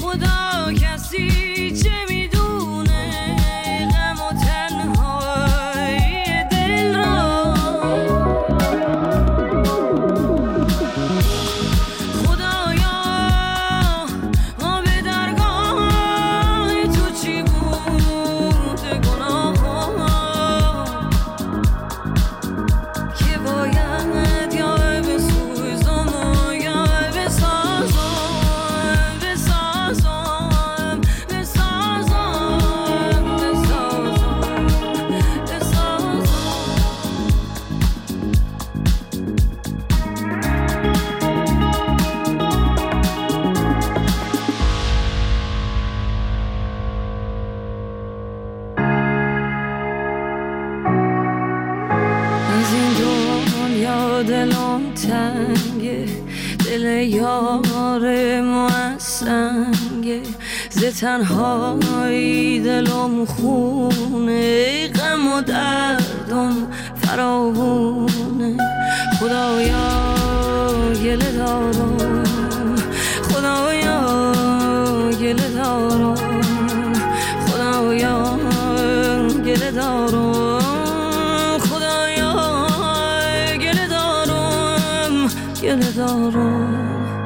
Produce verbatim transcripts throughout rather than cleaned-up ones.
خدا کسی چه میدونه غم و تنهایی دل را. خدایا ما به درگاه تو چی بود گناه که باید یا بسوزم و یا بسازم بسازم بسازم بسازم بسازم. از این دنیا دلم تنگه، دل یار ما سنگه، ز تنهایی دلم خونه، غم و دردم فراوونه. خدایا گله دارم، خدایا گله دارم، خدایا گله دارم، خدایا گله دارم گله دارم.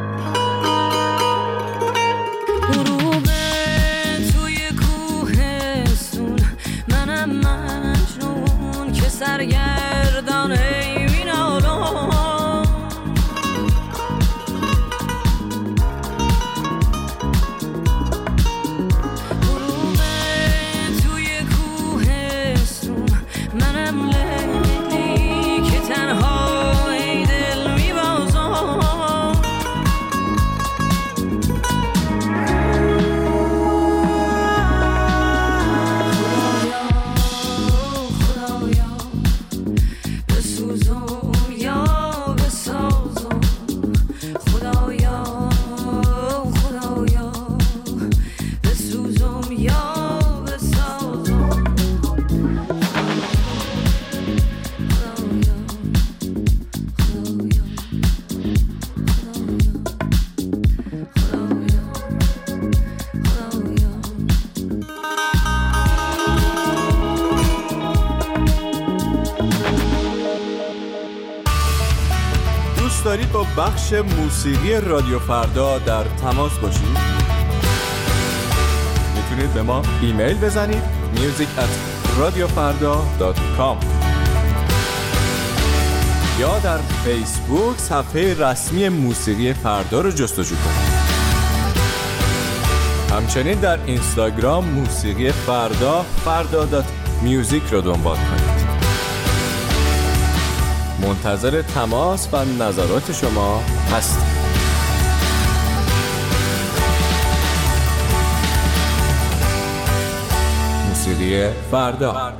غروب توی کوهستون منم مجنون که سرگردان ای مینالم. غروب توی کوهستون منم لیلی که تنها ای دل میبازم. خدایا بسوزم یا بسازم، خدایا خدایا بسوزم یا بسازم، خدایا خدایا خدایا خدایا. دوست دارید با بخش موسیقی رادیو فردا در تماس باشید؟ میتونید به ما ایمیل بزنید music at radiofarda dot com یا در فیسبوک صفحه رسمی موسیقی فردا رو جستجو کنید. همچنین در اینستاگرام موسیقی فردا فردا دات میوزیک رو دنبال کنید. منتظر تماس و نظرات شما هستیم. موسیقی فردا.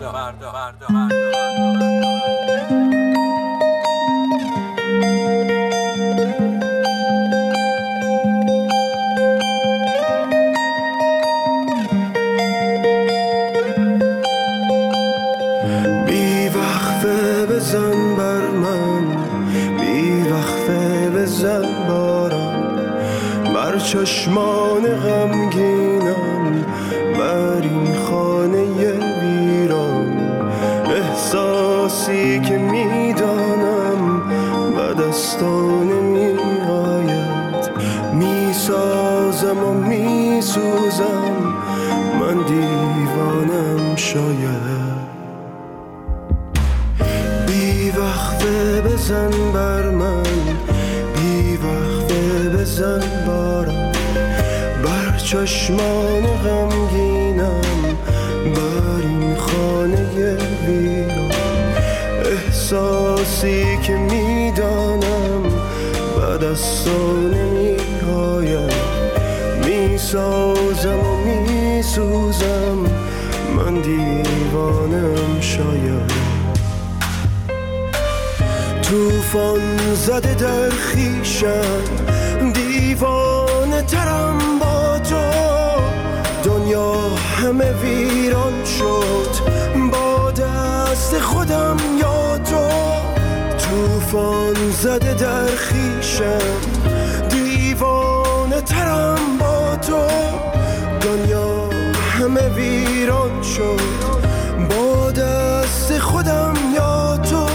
بی وقفه بزن بر من، بی وقفه بزن بارم، بر چشمان غمگینم، بر این خانه ویران. احساسی که میدانم به دستان میآید، میسازم و میسوزم، من دیوانم شاید. بی وقفه بزن بر من، بی وقفه بزن بارم، بر چشمان غمگینم، بر این خانه ویران. احساسی که میدانم به دستان نمیآید، میسازم و میسوزم، من دیوانم شاید. توفان زده در خویشم، دیوانه ترم با تو، دنیا همه ویران شد با دست خودم یا تو. توفان زده در خویشم، دیوانه ترم با تو، ویران شد با دست خودم یا تو.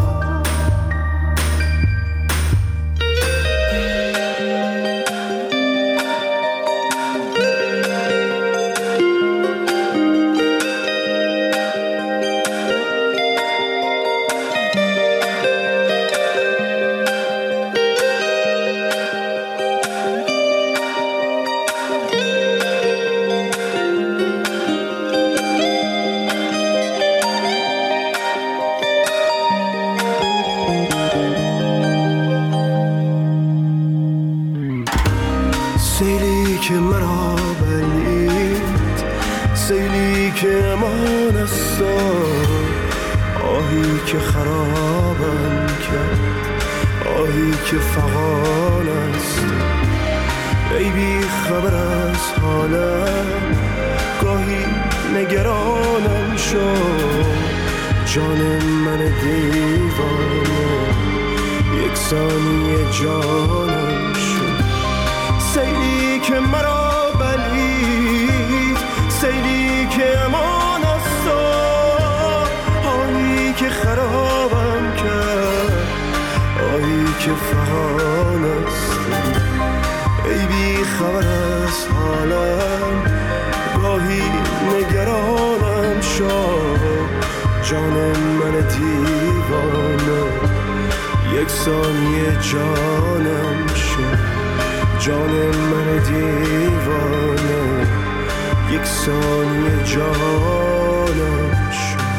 سیلی که مرا بلید، سیلی که امان است، آهی که خرابم کرد، آهی که فغان است. ای بی خبر از حالم، گاهی نگرانم شد، جان من دیوانه یک ثانیه جانم شد. سیلی که مرا بلید، سیلی که امان است، آهی که خرابم کرد، آهی که فغان است. ای بی خبر از حالم، گاهی نگرانم شد، جان من دیوانه یک ثانیه جانم شد، جان من دیوانه یک ثانیه جانم شد.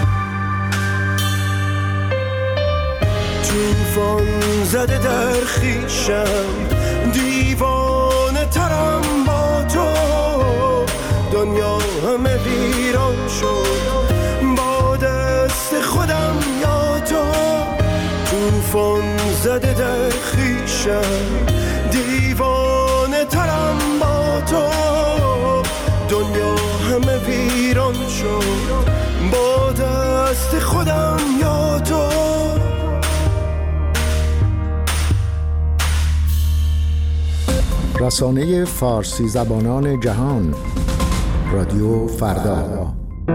طوفان زده در خویشم، دیوانه ترم با تو، دنیا همه ویران شد با دست خودم یا تو. طوفان زده در خویشم، دیوانه ترم با تو، دنیا همه ویران شد با دست خودم یا تو. رسانه فارسی زبانان جهان، رادیو فردا.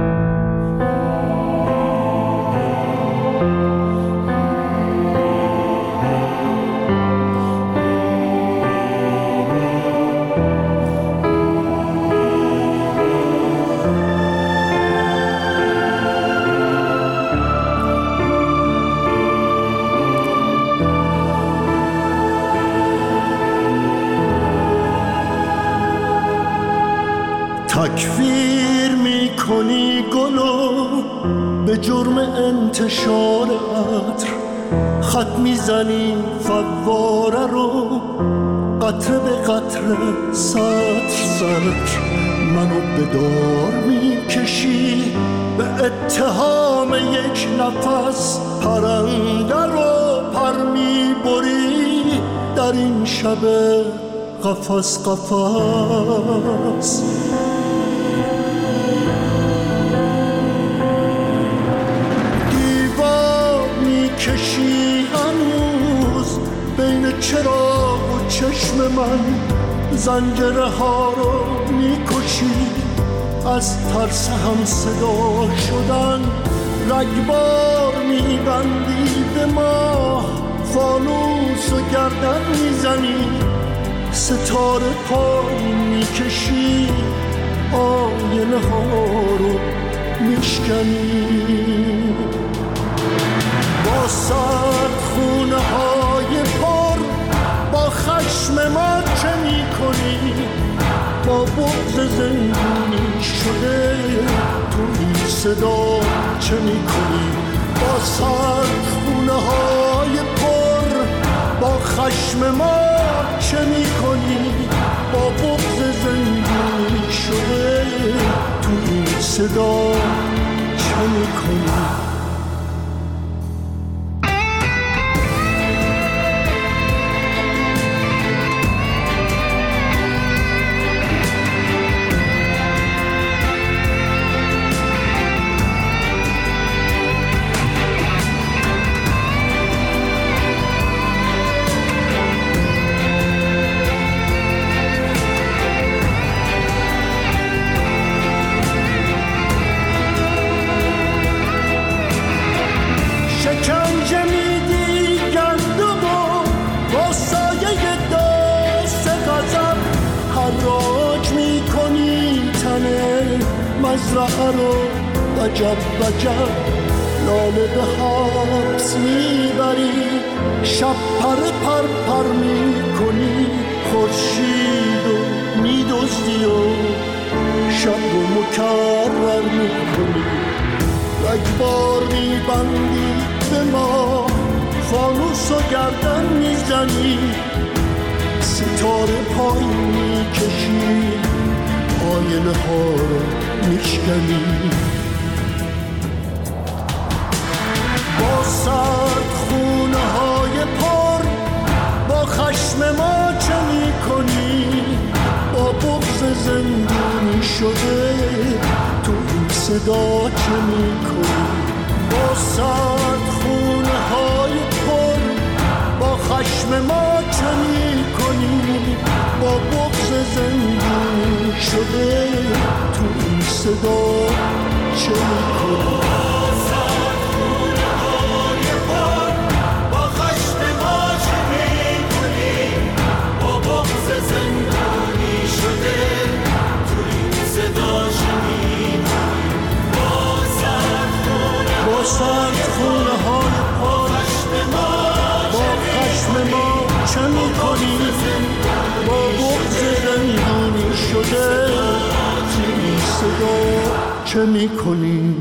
تکفیر می کنی گلو به جرم انتشار عطر، خط می زنی فواره رو قطره به قطره، سطر سطر منو به دار می کشی، به اتهام یک نفس پرنده رو پر می بری در این شب قفس قفس. کشی هنوز بین چراغ و چشم من، زنجره ها رو میکشی از ترس هم صدا شدن، رگبار میبندی به ماه، فانوس و گردن میزنی، ستاره پایین میکشی، آینه ها رو میشکنی. با سرد خونه های پر، با خشم ما چه می کنی؟ با بغض زندونی شده تو این صدا چه می کنی؟ با سرد خونه های پر، با خشم ما چه می کنی؟ با بغض زندونی شده تو این صدا چه می کنی؟ مزرعه رو وجب وجب لاله به حبس میبری، شب پر پر پر میکنی، خورشید رو میدزدی و شب رو مکرر میکنی. رگبار میبندی به ما، فانوس و گردن میزنی، ستاره پایین میکشی، آینه ها رو میشکنی. با سرد خونه های پر با خشم ما چه میکنی؟ با بغض زندونی شده تو این صدا چه میکنی؟ با سرد خونه های پر با خشم ما چه میکنی؟ با بغض زندونی شده تو این صدا چه میکنی؟ سرد خونه های پر با خشم ما چه میکنی؟ با بغض زندونی شده این صدا چه میکنی؟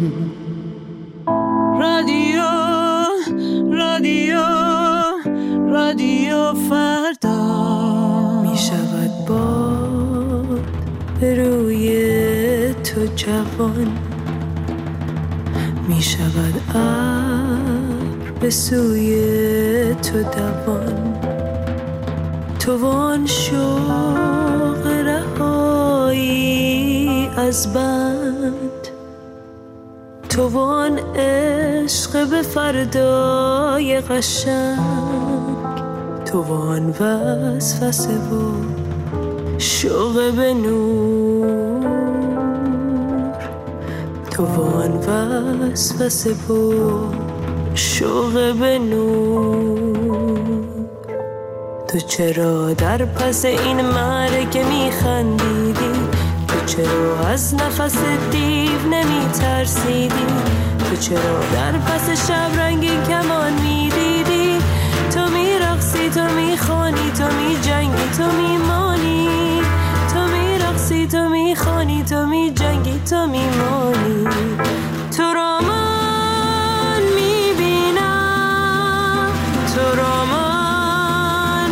رادیو رادیو رادیو فردا می شود باد به روی تو جوان، می شود ابر به سوی تو دوان، تو وان شوق رهایی از بند، تو وان عشق به فردای قشنگ، تو وان وسوسه و شوق به نور، تو وان وسوسه و شوق به نور. تو چرا در پس این مرگ میخندیدی؟ تو چرا از نفس دیو نمی ترسیدی؟ تو چرا در پس شب رنگین کمان میدیدی؟ تو میرقصی، تو میخوانی، تو میجنگی، تو میمانی، تو میرقصی، تو میخوانی، تو میجنگی، تو میمانی. تو را من میبینم، تو را من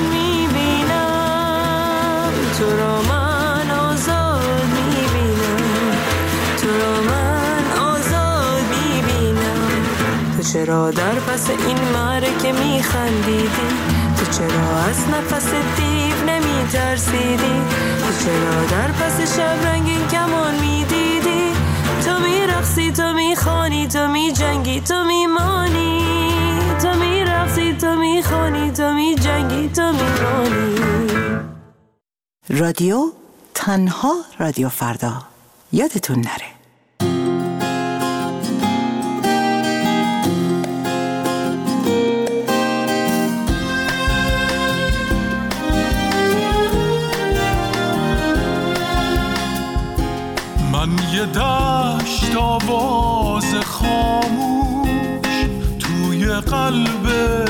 میبینم، تو را من آزاد میبینم، تو را من آزاد میبینم. تو چرا در پس این معرکه میخندیدی؟ تو چرا از نفس دیو نمیترسیدی؟ تو چرا در پس شب رنگین کمان میدیدی؟ تو میرقصی، تو میخوانی، تو میجنگی، تو میمانی، تو میرقصی، تو میخوانی، تو میجنگی، تو میمانی. رادیو تنها رادیو فردا، یادتون نره. من یه دشت آواز خاموش توی قلب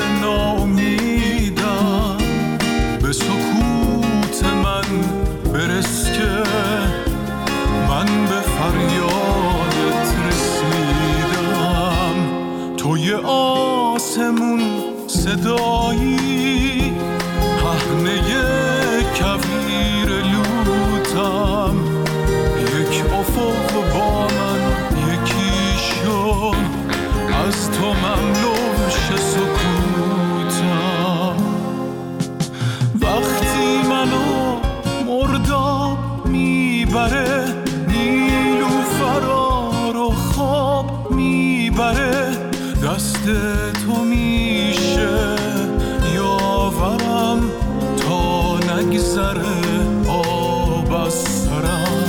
ناامیدم، به سکوت من برس که من به فریادت رسیدم. توی آسمون صدایی پهنه کویر لوتم، یک افق با من یکی شد، از تو ممنوش سکوتم. وقتی منو مرداب میبره، نیلوفرا رو خواب میبره، دست تو میشه یاورم تا نگذره آب از سرم.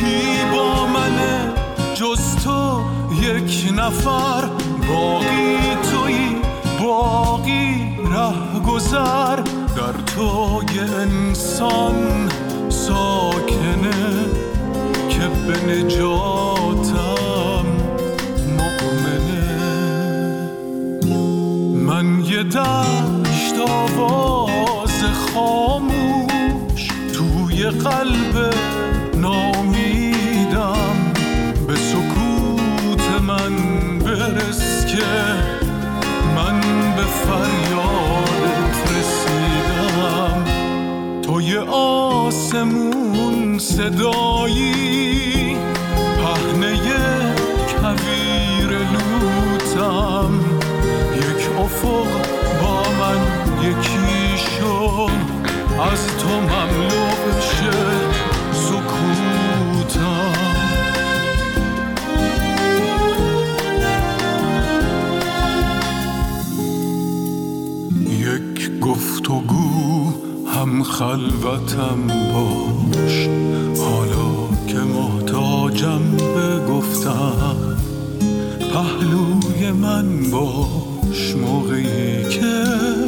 جز تو یک نفر، باقی تویی، باقی ره گذر، در تو یه انسان ساکنه که به نجات قلب نامیدم، به سکوت من برس که من به فریادت رسیدم. توی آسمون صدایی، پهنه کویر لوتم، یک افق با من یکی شو، از تو مملو بشه سکوتم. یک گفتگو هم خلوتم باش، حالا که محتاجم به گفتم، پهلوی من باش موقعی که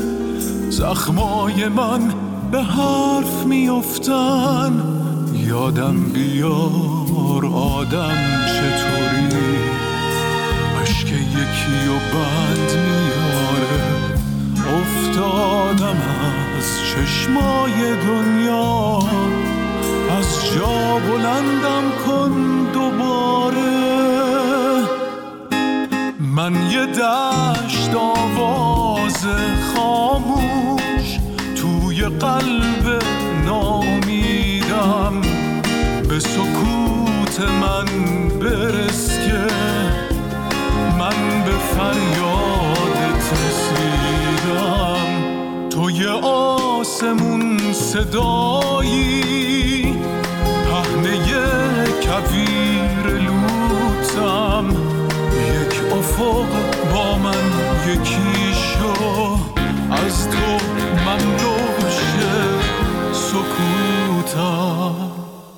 زخمای من به حرف میافتن. یادم بیار آدم چطوری اشک یکی و بند میاره. افتادم از چشمای دنیا، از جا بلندم کن دوباره. من یه دشت آواز خاموش توی قلب نامیدم، به سکوت من برس که من به فریادت رسیدم. توی آسمون صدایی، پهنه کویر لوتم، یک افق با من یکی شو، از تو مملو شه سکوتم.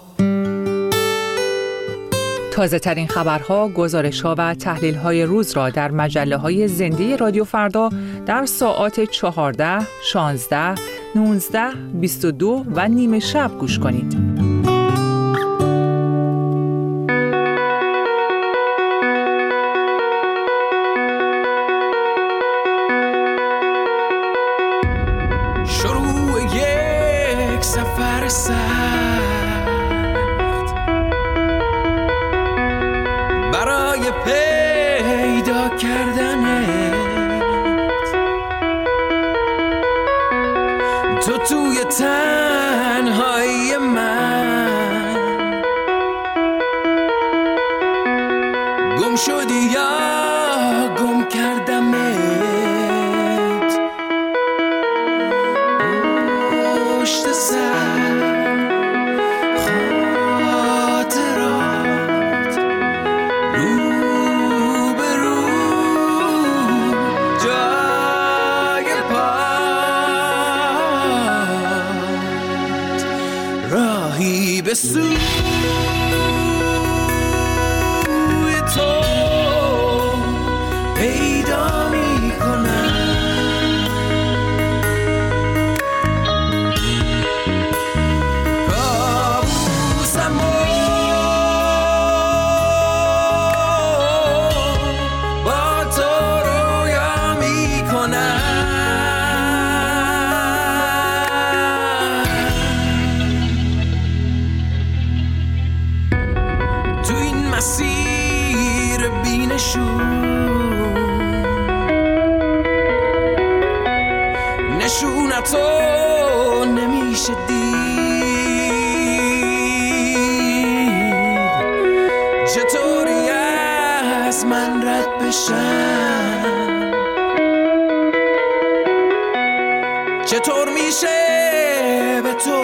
تازه ترین خبرها، گزارش‌ها و تحلیل‌های روز را در مجله‌های زنده رادیو فردا در ساعات چهارده، شانزده، نوزده، بیست و دو و نیمه شب گوش کنید. شروع یک سفر سخت برای پیدا کردنت، تو توی تنهایی من گم شدی یا گم کردمت. پشت سر خاطرات، رو به رو جای پات، راهی به سوی تو پیدا میکنم. کابوسمو با تو رویا میکنم. تو این مسیر بینشون نشونتو نمیشه دید، چطوری از من رد بشم، چطور میشه به تو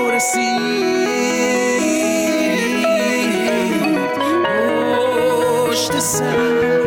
رسید. پشت سر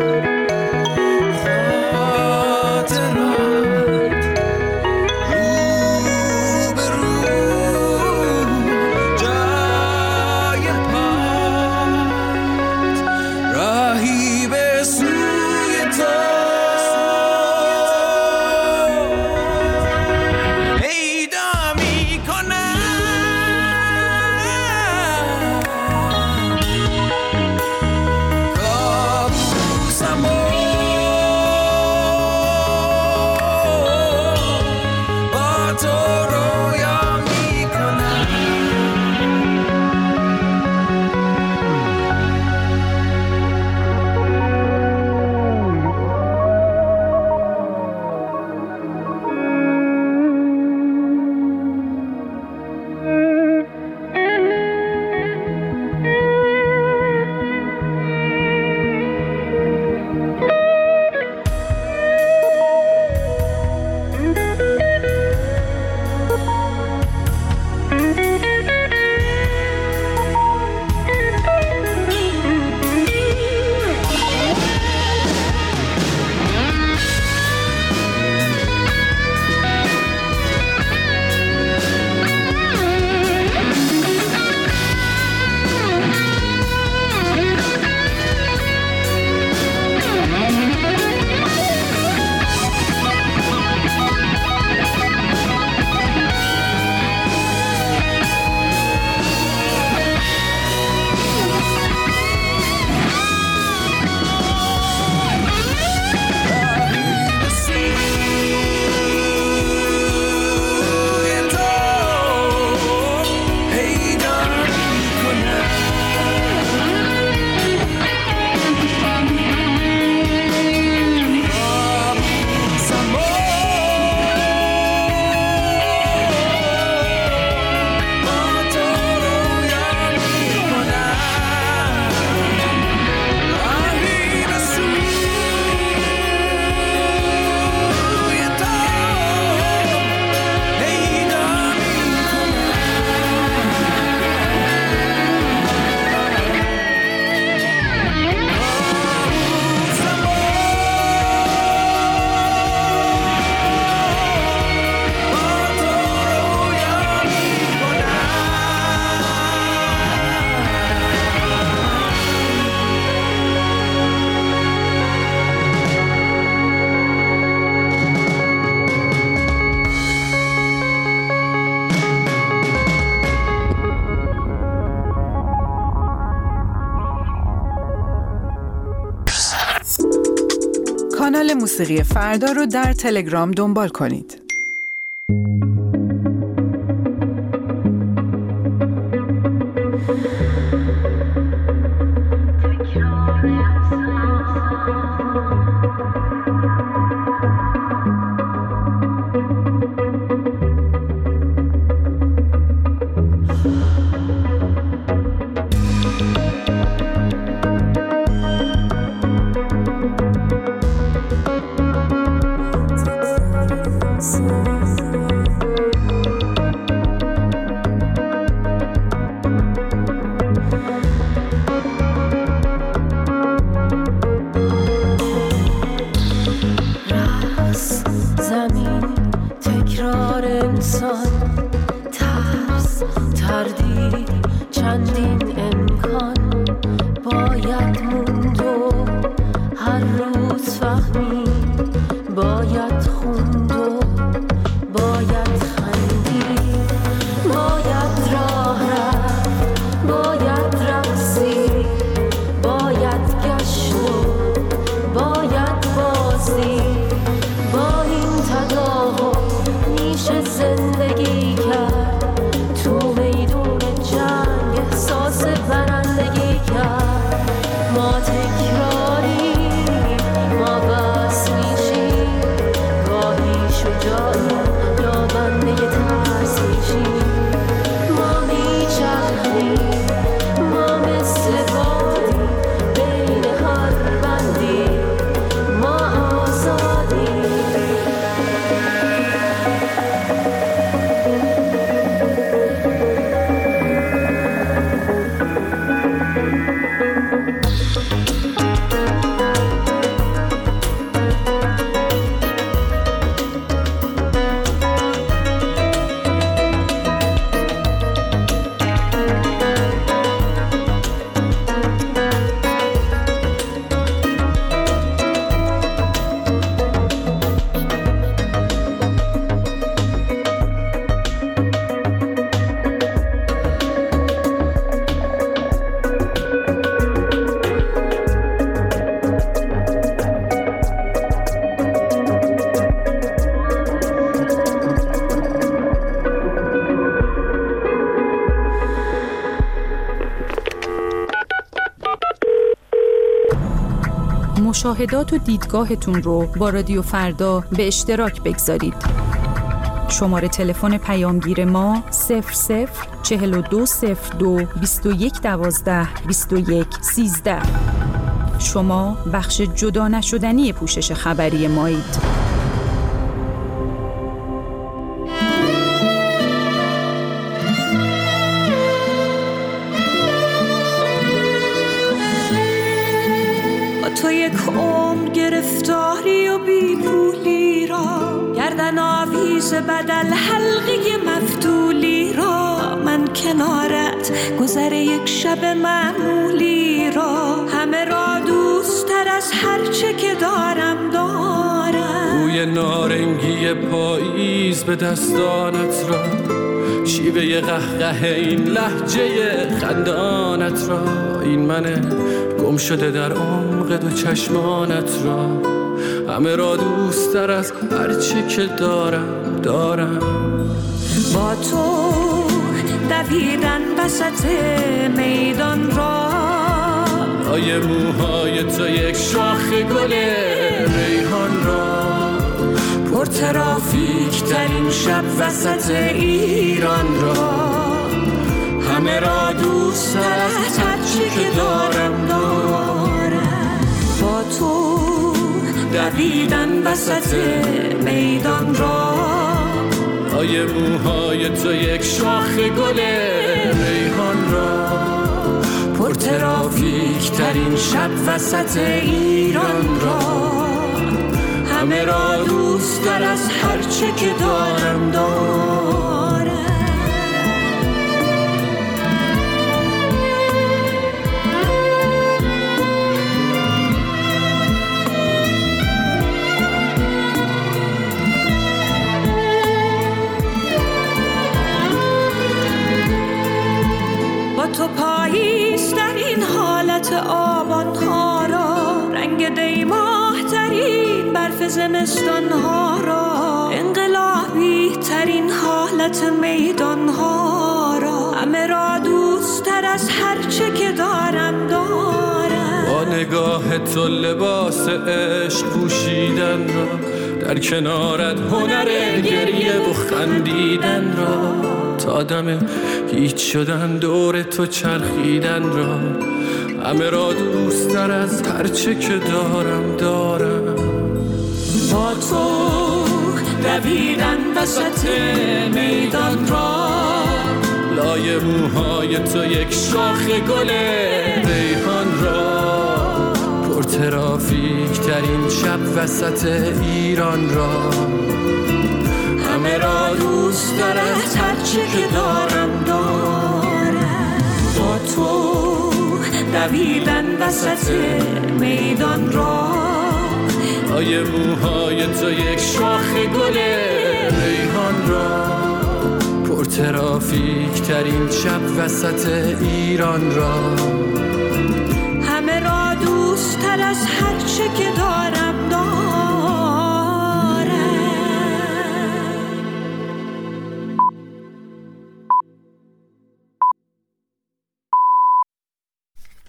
کانال موسیقی فردا رو در تلگرام دنبال کنید. مشاهدات و دیدگاهتون رو با رادیو فردا به اشتراک بگذارید. شماره تلفن پیامگیر ما صفر صفر چهل و دو صفر دو بیست و یک دوازده بیست و یک سیزده. شما بخش جدا نشدنی پوشش خبری مایید. تو یک عمر گرفتاری و بی پولی را، گردن آویز بدل حلقه مفتولی را، من کنارت گذر یک شب معمولی را، همه را دوست تر از هر چه که دارم دارم. بوی نارنگی پاییز به دستانت را، شیوه قهقه این لهجه خندانت را، این منه گم شده در عمق دو چشمانت را، همه را دوست تر از هر چه که دارم دارم. با تو دویدن وسط میدان را، آیه موهای تو یک شاخ گل ریحان را، پر ترافیک ترین شب وسط ایران را، همه را دوست تر از هر چی که دارم دارم. با تو دویدن وسط میدان را، آیه موهای تو یک شاخ گل ریحان را، پر ترافیک ترین شب وسط ایران را، همه را دوست تر از هر چه که دارم دارم. تو پاییز در این حالت آبان ها را، رنگ دیماه ترین برف زمستان ها را، انقلابی ترین حالت میدان ها را، همه را دوست تر از هر چه که دارم دارم. با نگاه تو لباس عشق پوشیدن را، در کنارت هنر گریه و خندیدن را، تا دم هیچ شدن دور تو چرخیدن را، همه را دوست تر از هر چه که دارم دارم. با تو دویدن وسط میدان را، لای موهای تو یک شاخ گل ریحان را، پر ترافیک ترین شب وسط ایران را، همه را دوست دارد هر چه که دارم دارم. با تو دویدن وسط میدان را، لای موهای تو یک شاخ گل ریحان را، پر ترافیک ترین شب وسط ایران را،